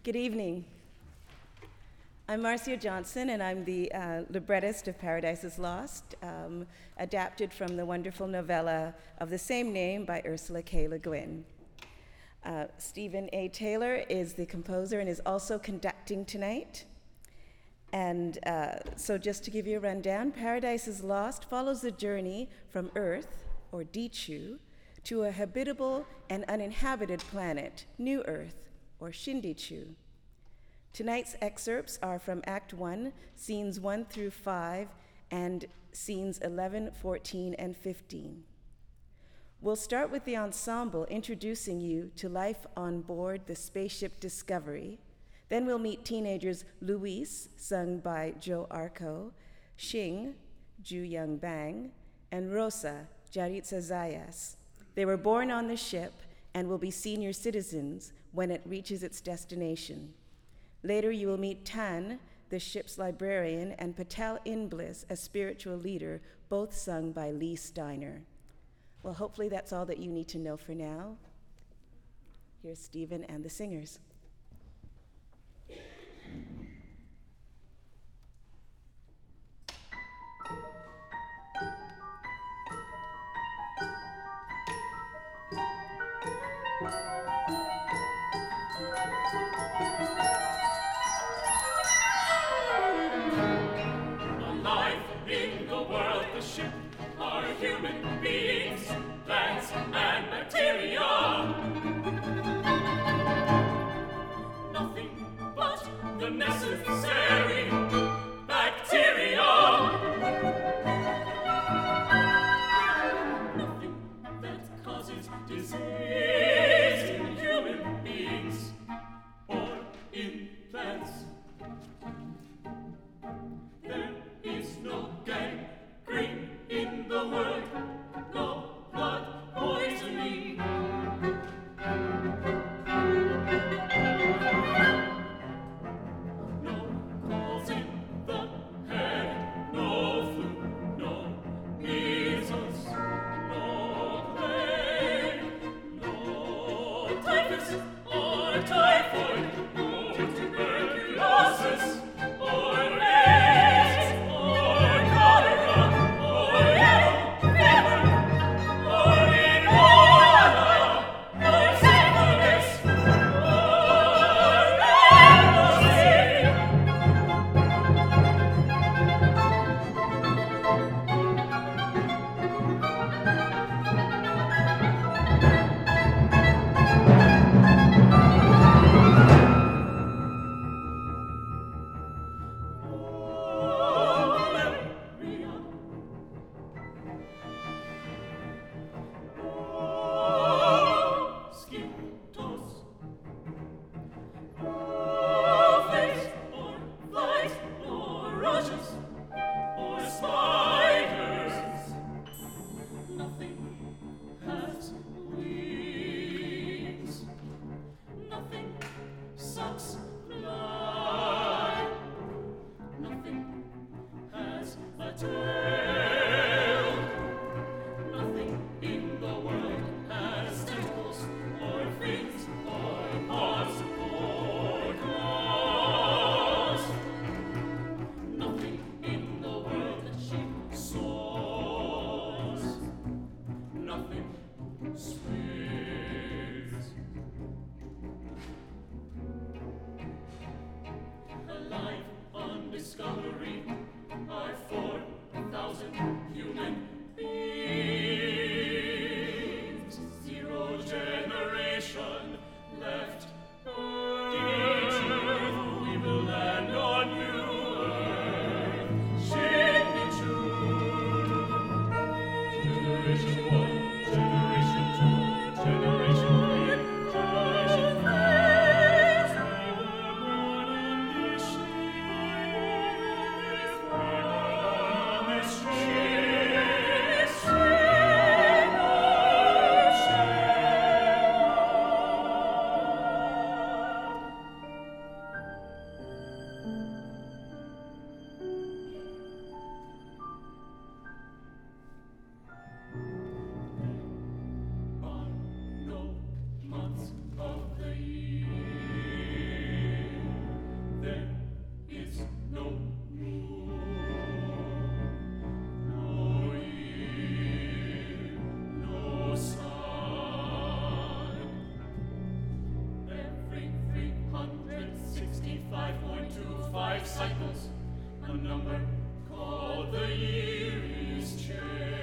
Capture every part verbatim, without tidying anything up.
Good evening. I'm Marcia Johnson, and I'm the uh, librettist of Paradise is Lost, um, adapted from the wonderful novella of the same name by Ursula K. Le Guin. Uh, Stephen A. Taylor is the composer and is also conducting tonight. And uh, so just to give you a rundown, Paradise is Lost follows the journey from Earth, or Dichu, to a habitable and uninhabited planet, New Earth, or Shindichu. Tonight's excerpts are from Act One, scenes one through five, and scenes eleven, fourteen, and fifteen. We'll start with the ensemble introducing you to life on board the spaceship Discovery. Then we'll meet teenagers Luis, sung by Joe Arco, Xing, Ju Young Bang, and Rosa, Jaritza Zayas. They were born on the ship and will be senior citizens when it reaches its destination. Later, you will meet Tan, the ship's librarian, and Patel Inbliss, a spiritual leader, both sung by Lee Steiner. Well, hopefully that's all that you need to know for now. Here's Stephen and the singers. Human beings, plants, and bacteria. Nothing but the necessary bacteria. Nothing that causes disease in human beings or in plants. There is no gangrene in the world, no blood poisoning. No calls in the head, no flu, no measles, no plague, no typhus or typhoid, no tuberculosis or AIDS or cholera. five point two five cycles, a number called the year is changed.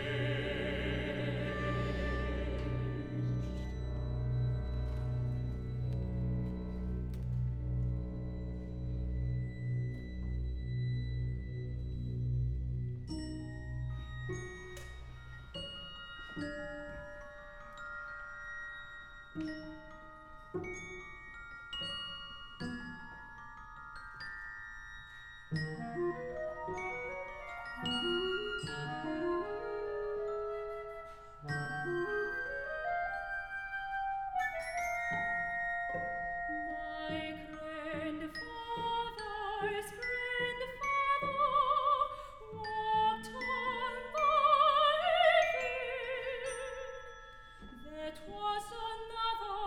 My grandfather's grandfather walked on the heaven. That was another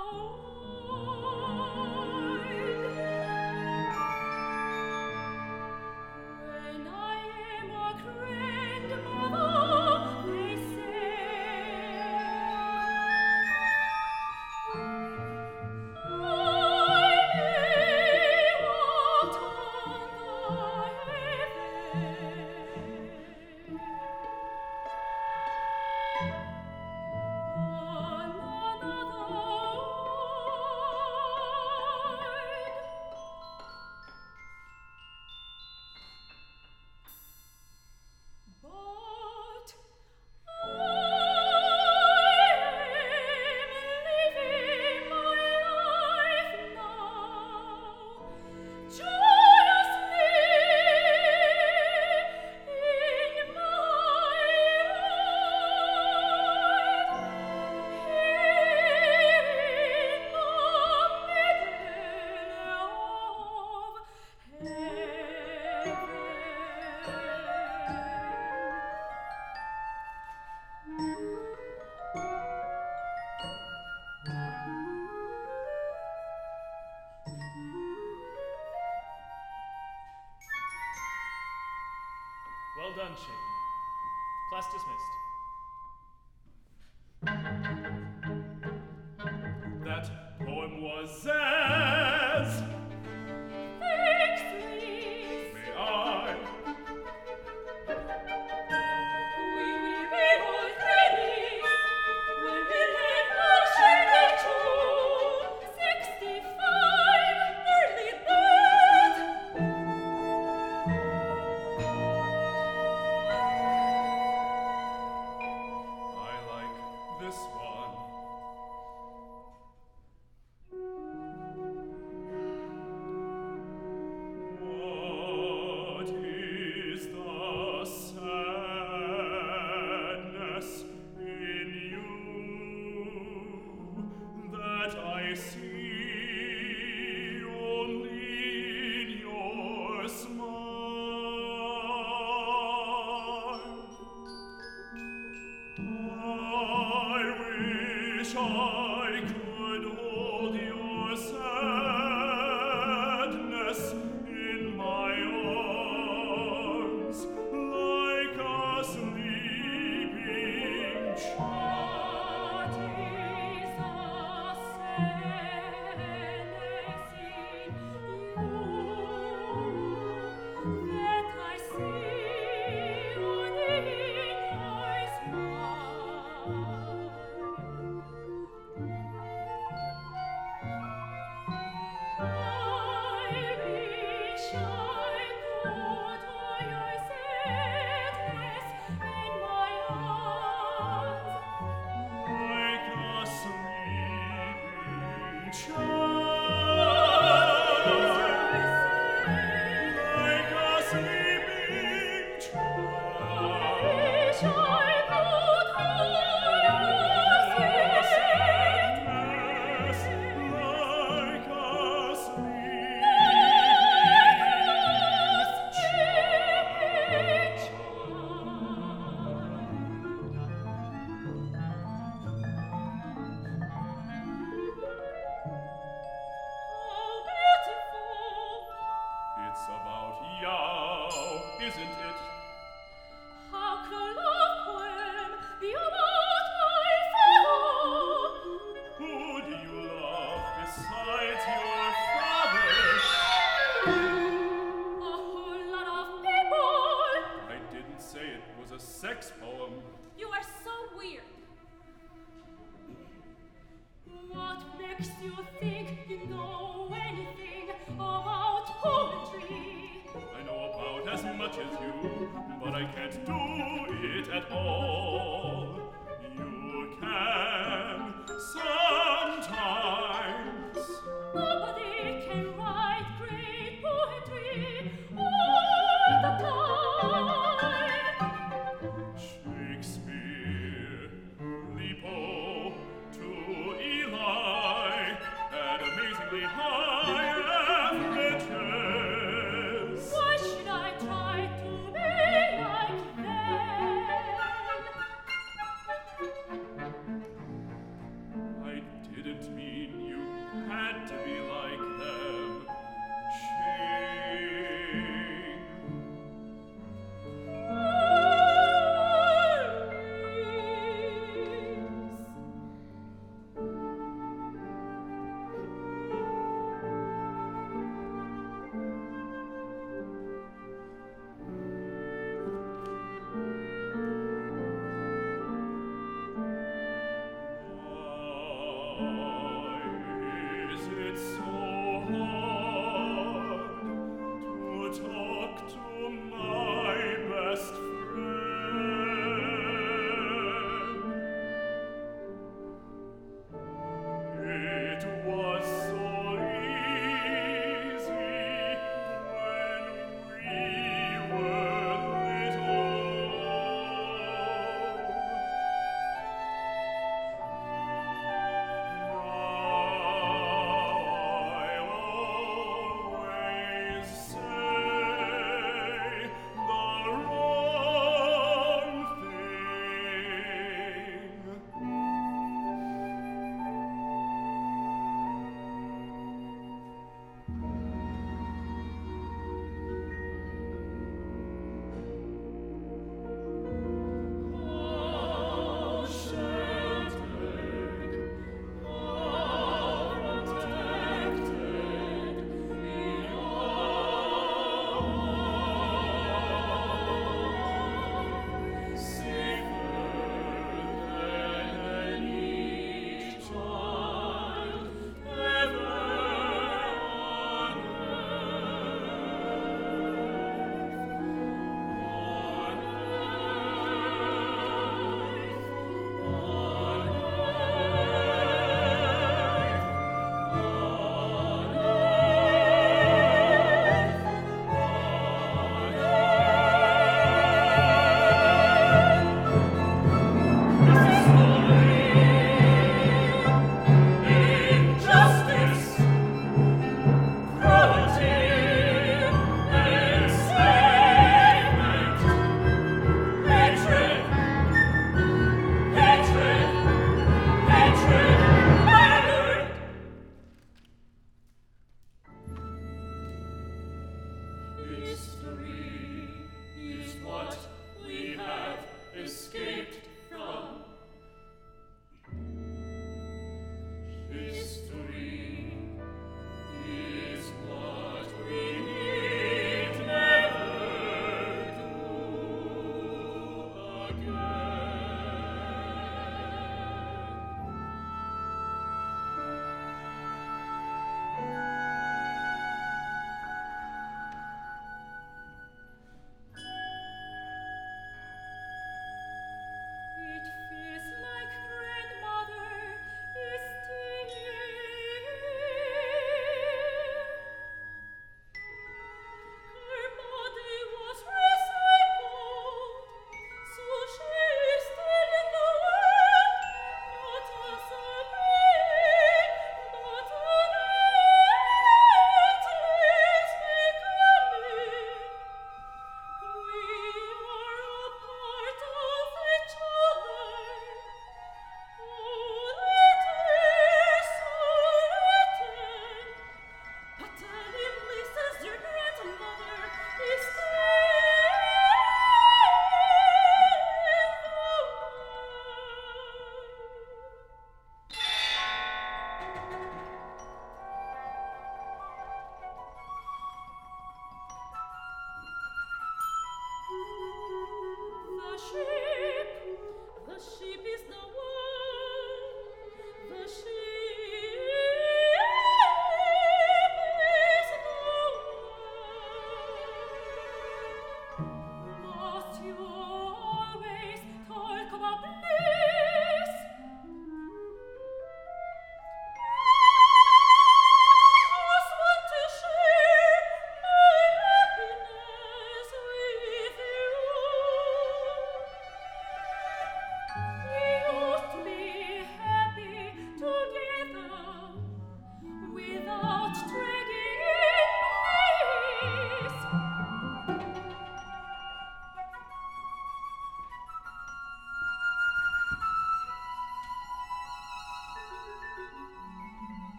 world. When I am a grandmother, they say, but I am living my life now, joyously in my here in the middle of Well done, Shane. Class dismissed. That poem was as... Thanks, please. May I? We will be all ready when we let ocean into sixty-five early bird. I like this one. you know anything about poetry? I know about as much as you, but I can't do it at all. You can sometimes. Nobody can write great poetry all the time. Shakespeare, Lipo, to Eli, and amazingly high averages. Why should I try to be like them? I didn't mean you had to be like them. Shame. Why is it so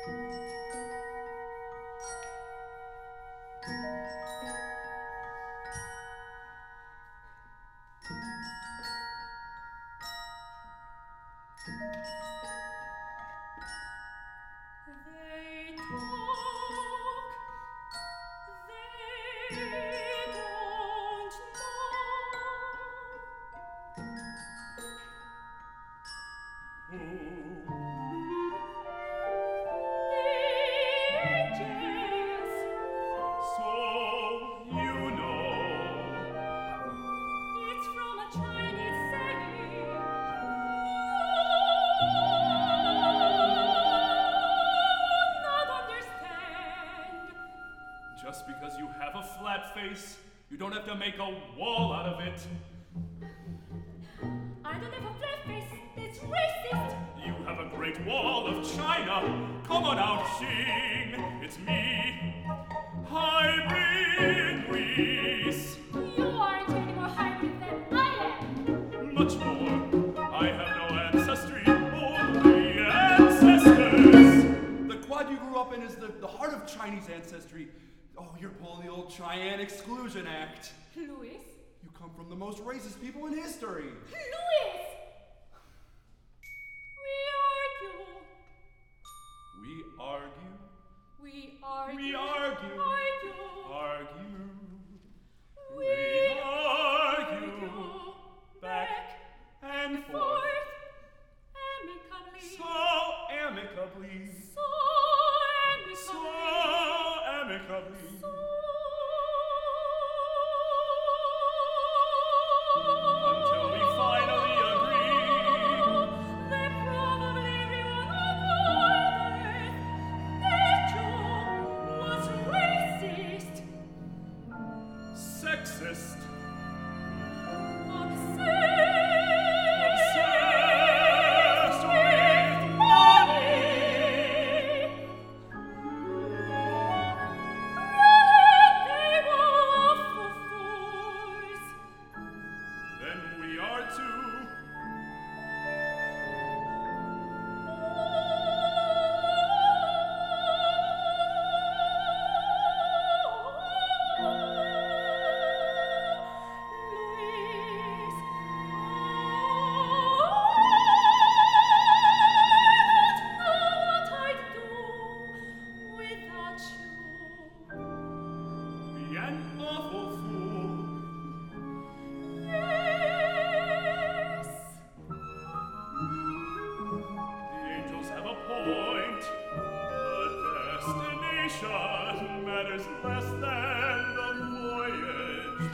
They talk, they don't know. The angels, So you know. it's from a Chinese saying. You not understand. Just because you have a flat face, you don't have to make a wall out of it. I don't have a flat face. That's racist. You have a great wall of China. Come on out, Xing. It's me. Hybrid Greece. You aren't any more hybrid than I am. Much more. I have no ancestry, only ancestors. The quad you grew up in is the, the heart of Chinese ancestry. Oh, you're pulling the old Cheyenne Exclusion Act. Louis? You come from the most racist people in history. Louis! We argue. We argue, We argue. we argue, Argue. argue. We We argue argue. back and forth. Forth. Amicably. So amicably, So so amicably. amicably. So Until we finally agree. They probably everyone on earth nature was racist, Sexist, obsessed, obsessed with with money. Really, they were awful fools. then we are too. Be an awful fool. The angels have a point. The destination matters less than the voyage.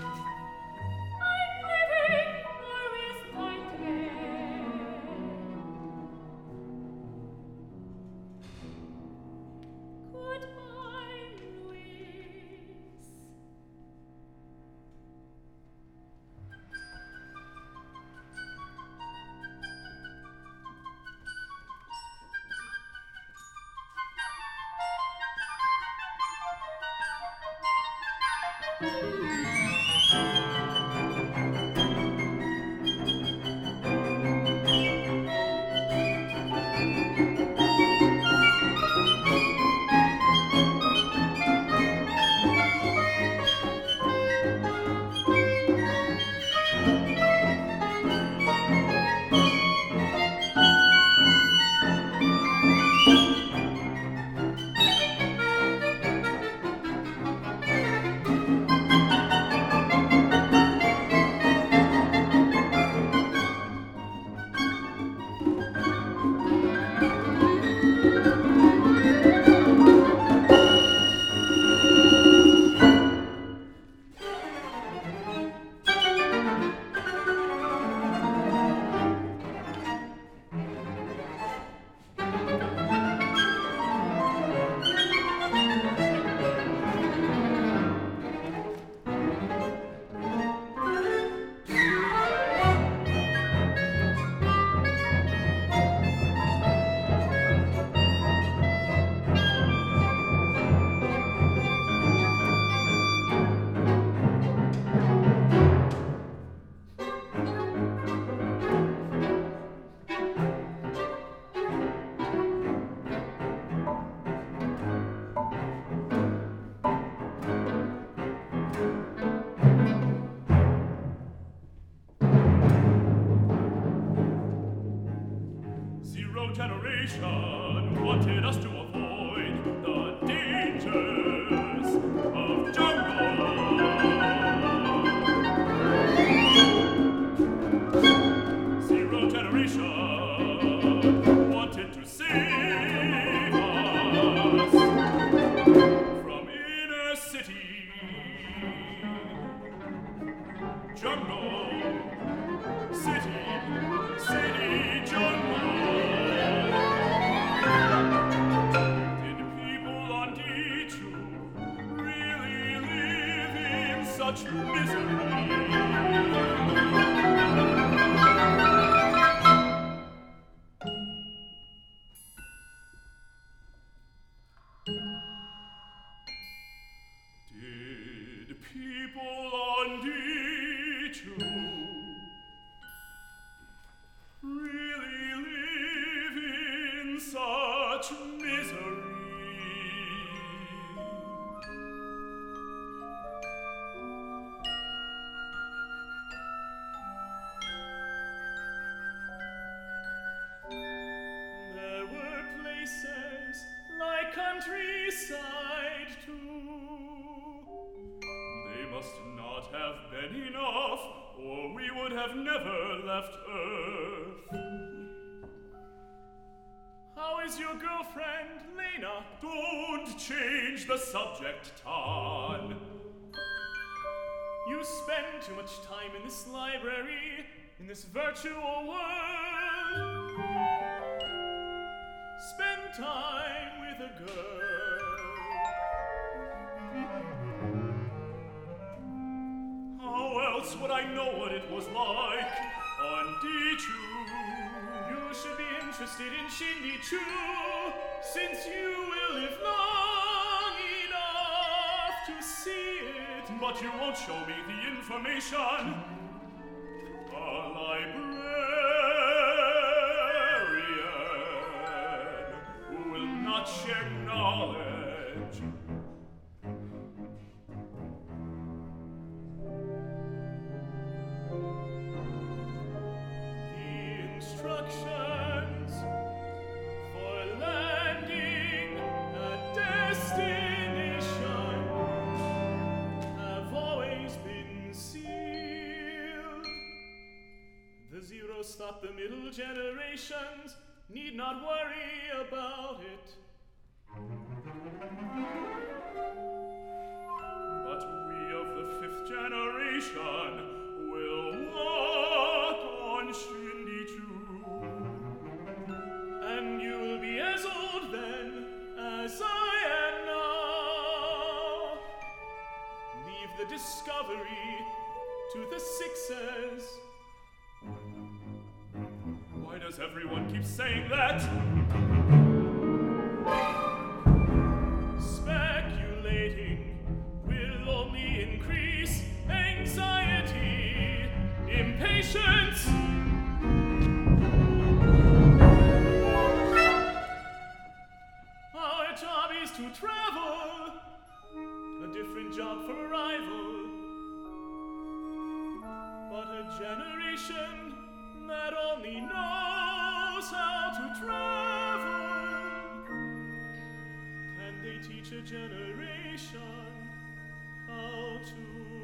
Goodbye, Louis. generation wanted us to avoid the dangers of jungle. Zero generation wanted to save us from inner city. Jungle, city, city, jungle. Did people on D two really live in such misery? Did people on D two really live in such misery? There were places like countryside too. They must not have been enough, or we would have never left Earth. How is your girlfriend, Lena? Don't change the subject, Tan. You spend too much time in this library, in this virtual world. Spend time with a girl. How else would I know what it was like on D two? You should be interested in Shindy-Chu, since you will live long enough to see it. But you won't show me the information. A librarian who will not share knowledge. The instructions for landing a destination have always been sealed. The Zeros thought the middle generations need not worry about it. But we of the fifth generation will walk on Shindy-Chu. And you will be as old then as I am now. Leave the discovery to the Sixes. Why does everyone keep saying that? Speculating will only increase anxiety, impatience. Our job is to travel, a different job for arrival. But a generation that only knows how to travel, can they teach a generation how to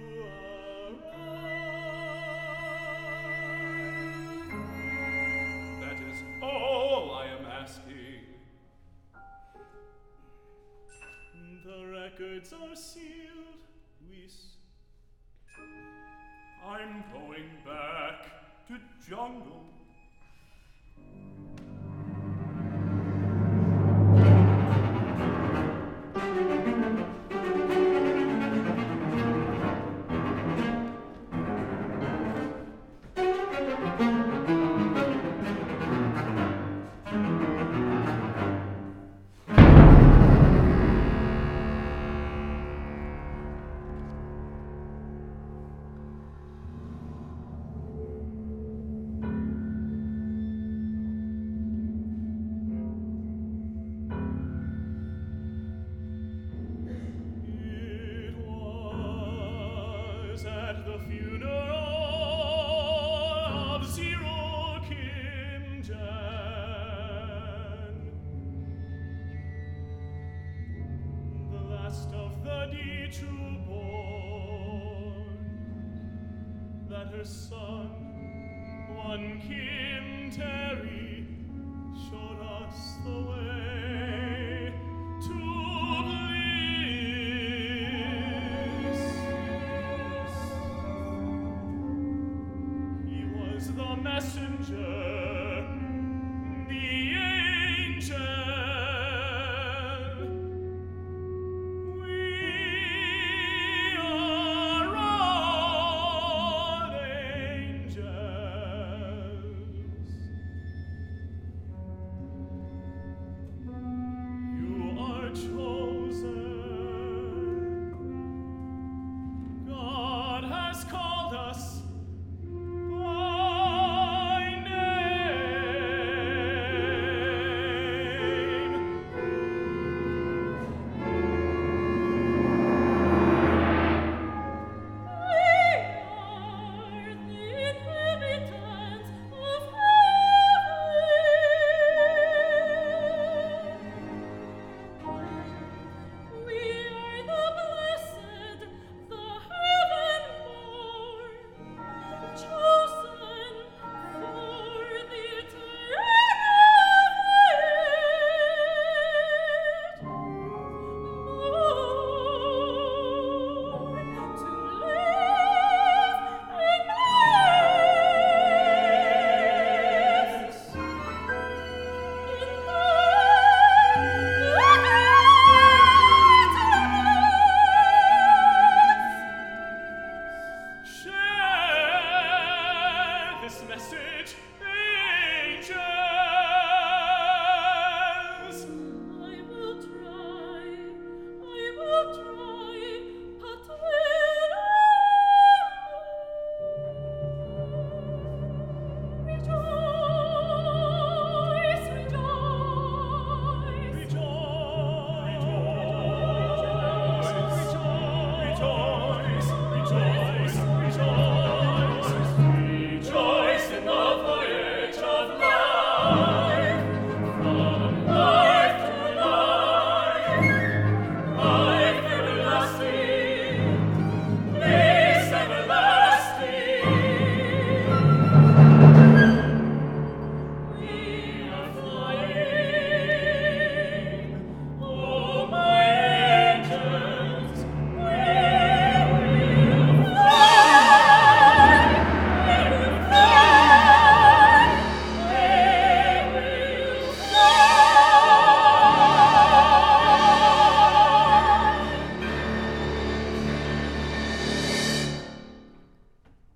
arrive? That is all I am asking. The records are sealed, Whis. I'm going back to jungle. Shindy Chu born, that her son, one Kim Terry,